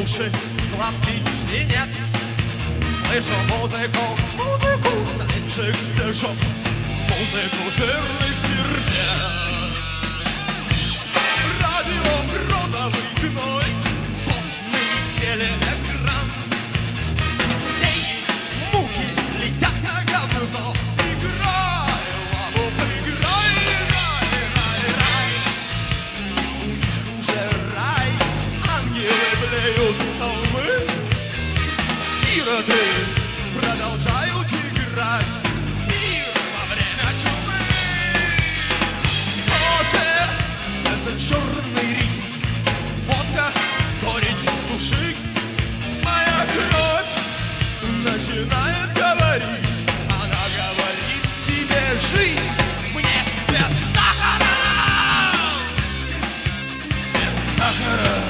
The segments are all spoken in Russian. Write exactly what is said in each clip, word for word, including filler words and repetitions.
души сладкий свинец. Слышу музыку, музыку залившихся жоп, музыку жирных сердец. Радио розовый гной, потный телеэкран. Деньги, мухи летят на говно. Играй, лаву, поиграй, рай, рай, рай. У них уже рай, ангелы блеют псалмы. Сироты продолжают играть мир во время чумы. Кофе — это черный ритм, водка — горечь души. Моя кровь начинает говорить, она говорит тебе: жизнь мне без сахара, без сахара.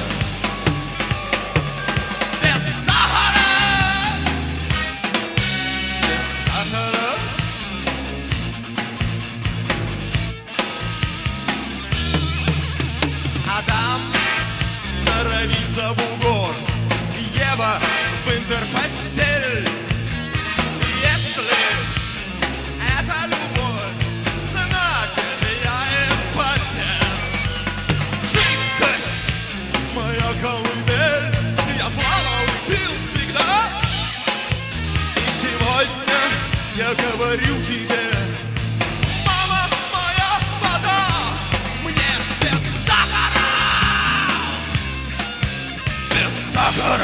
Адам норовится в бугор, Ева в интерпостель. Если это любовь, значит я им потел. Жидкость — моя колыбель, я плавал и пил всегда. И сегодня я говорю тебе: мама моя вода, мне без сахара, без сахара.